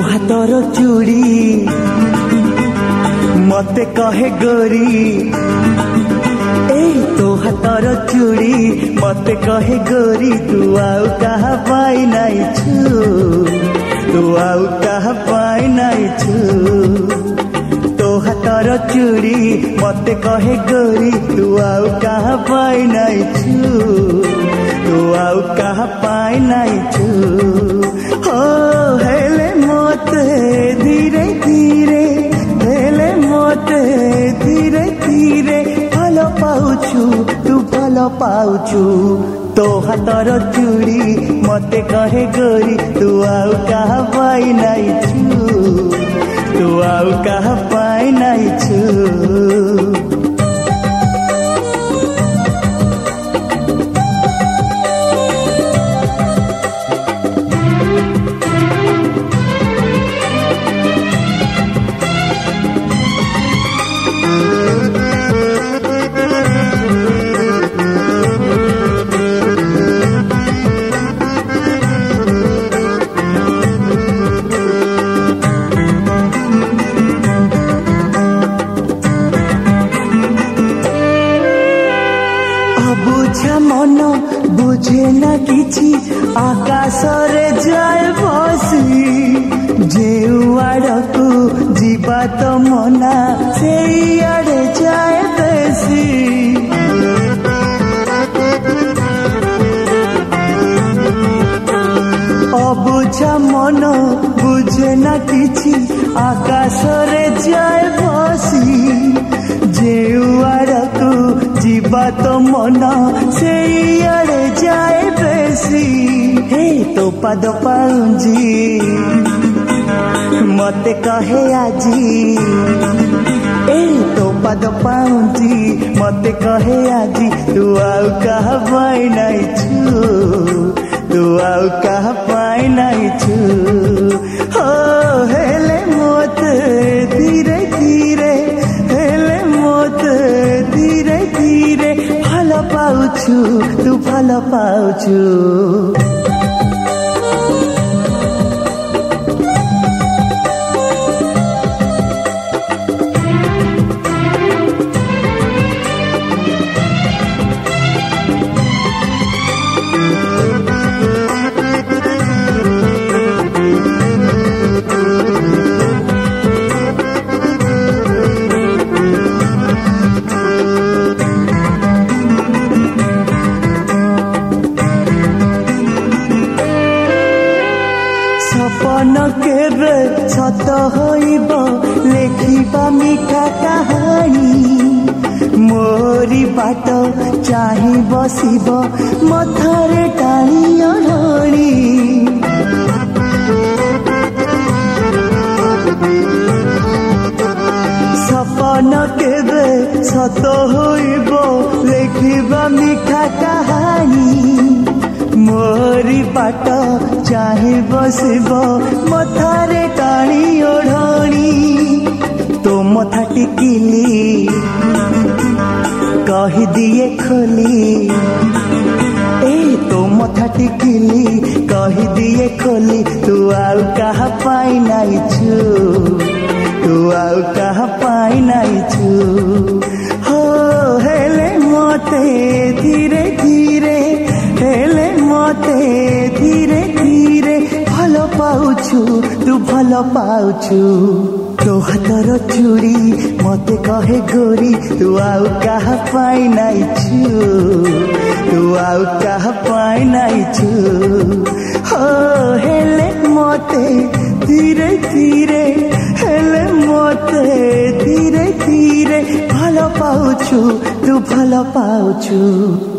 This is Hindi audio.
हाथर चूड़ी मते कहे गोरी तो हाथर चूड़ी मते कहे गोरी तू आउ कहा पाई नाई छु तू आउ कहा पाई नाई छु तो हाथर चूड़ी मते कहे गोरी तू आउ कहा पाई नाई छु तू आउ कहा पाई नाई छु हो हेले मते धीरे धीरे हेले मते धीरे धीरे भल पाउछु तू भल पाउछु तो हाथर चूड़ी मते कहे गोरी तू आउ कहा पाई नाई छु तू आउ कहा पाई नाई छु मन बुझे ना किछि आकाश रे जाए बसी जेउ आड़कू जीवा तो मना से आड़े जाए बेसी अबुझा मन बुझे ना किछि आकाश रे जाए बसी जेउ आड़कू जीवा तो मना से आड़े जाए बेसी हे तो पाद पाउजी मते कहे आजी ए तो पाद पाउजी मते कहे आजी तू आउ कहा पाई नाई छु तू आउ कहा पाई नाई छु हो हेले मते धीरे धीरे हेले मते धीरे धीरे भल पाउछु तू भल पाउछु सपन केबे सत होइब लेखिबा मिठा कहानी मोरी बाट चाहि बसिब मथरे टाणी अढणी सपन केबे सत होइब लेखिबा मिठा कहानी मोरी बाट चाहे बसब मथारे टाणी ओढ़णी तो मथा टिकिली कही दिए खोली ए तो मथा टिकिली कही दिए खोली तू आउ कहा पाई नाई छु तू आउ कहा पाई नाई छु हो हेले मते धीरे धीरे हेले मते धीरे धीरे भल पाउछु तू भल पाउछु तो हाथर चूड़ी मते कहे गोरी तू आउ कहा पाई नाई छु तू आउ कहा पाई नाई छु हो हेले मते धीरे धीरे हेले मते धीरे धीरे भल पाउछु तू भल पाउछु